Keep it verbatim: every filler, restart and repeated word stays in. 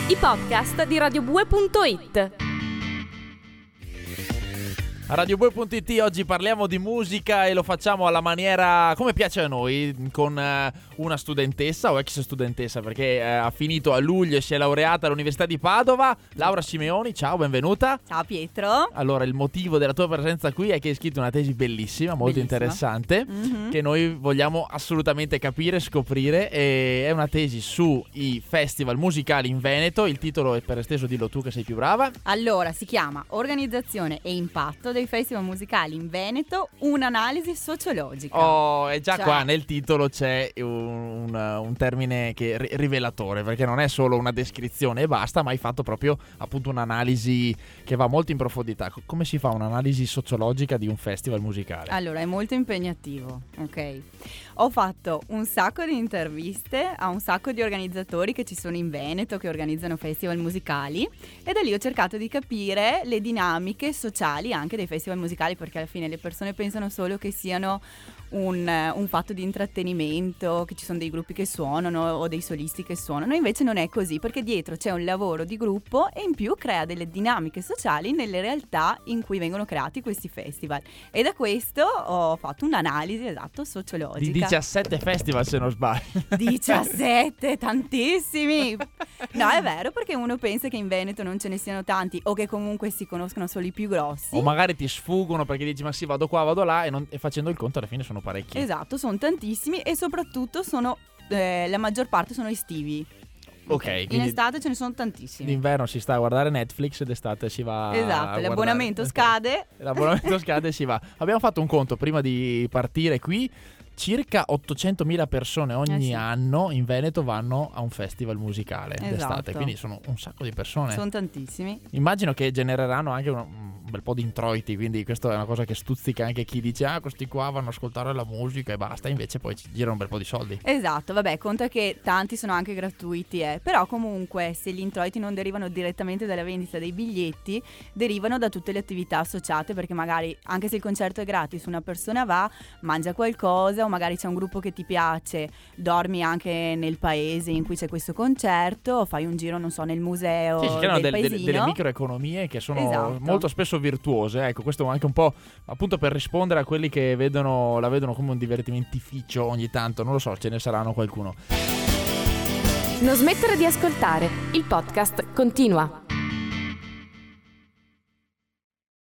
i podcast di radiobue punto it. A radiobue punto it oggi parliamo di musica e lo facciamo alla maniera come piace a noi, con uh, una studentessa o ex studentessa, perché uh, ha finito a luglio e si è laureata all'Università di Padova, Laura Simeoni. Ciao, benvenuta. Ciao Pietro. Allora, il motivo della tua presenza qui è che hai scritto una tesi bellissima, molto Bellissima. interessante, Mm-hmm. che noi vogliamo assolutamente capire, scoprire. E è una tesi sui festival musicali in Veneto. Il titolo è, per esteso, dillo tu che sei più brava. Allora, si chiama Organizzazione e impatto dei festival musicali in Veneto, un'analisi sociologica. Oh, e già Cioè- qua nel titolo c'è un, un, un termine che ri- rivelatore, perché non è solo una descrizione e basta, ma hai fatto proprio appunto un'analisi che va molto in profondità. Co- Come si fa un'analisi sociologica di un festival musicale? Allora, è molto impegnativo, ok? Ho fatto un sacco di interviste a un sacco di organizzatori che ci sono in Veneto, che organizzano festival musicali, e da lì ho cercato di capire le dinamiche sociali anche dei festival musicali, perché alla fine le persone pensano solo che siano un, un fatto di intrattenimento, che ci sono dei gruppi che suonano o dei solisti che suonano. Invece non è così, perché dietro c'è un lavoro di gruppo e in più crea delle dinamiche sociali nelle realtà in cui vengono creati questi festival. E da questo ho fatto un'analisi, esatto, sociologica. Di diciassette festival, se non sbaglio. diciassette, tantissimi. No, è vero, perché uno pensa che in Veneto non ce ne siano tanti, o che comunque si conoscono solo i più grossi. O magari ti sfuggono perché dici ma sì, vado qua, vado là, e, non- e facendo il conto alla fine sono parecchi. Esatto, sono tantissimi e soprattutto sono eh, la maggior parte sono estivi. Ok, In quindi estate ce ne sono tantissimi. d'inverno si sta a guardare Netflix, d'estate si va a Esatto, guardare- l'abbonamento scade. L'abbonamento scade e si va. Abbiamo fatto un conto prima di partire qui. Circa ottocentomila persone ogni Eh sì. anno in Veneto vanno a un festival musicale Esatto. d'estate, quindi sono un sacco di persone. Sono tantissimi. Immagino che genereranno anche un, un bel po' di introiti, quindi questa è una cosa che stuzzica anche chi dice ah, questi qua vanno ad ascoltare la musica e basta, invece poi ci girano un bel po' di soldi. Esatto, vabbè, conta che tanti sono anche gratuiti, eh. Però comunque se gli introiti non derivano direttamente dalla vendita dei biglietti, derivano da tutte le attività associate, perché magari anche se il concerto è gratis, una persona va, mangia qualcosa, o magari c'è un gruppo che ti piace, dormi anche nel paese in cui c'è questo concerto, o fai un giro, non so, nel museo Sì, si creano del del- delle, paesino. delle microeconomie che sono Esatto. molto spesso virtuose. Ecco, questo anche un po' appunto per rispondere a quelli che vedono, la vedono come un divertimentificio ogni tanto. Non lo so, ce ne saranno qualcuno. Non smettere di ascoltare, il podcast continua.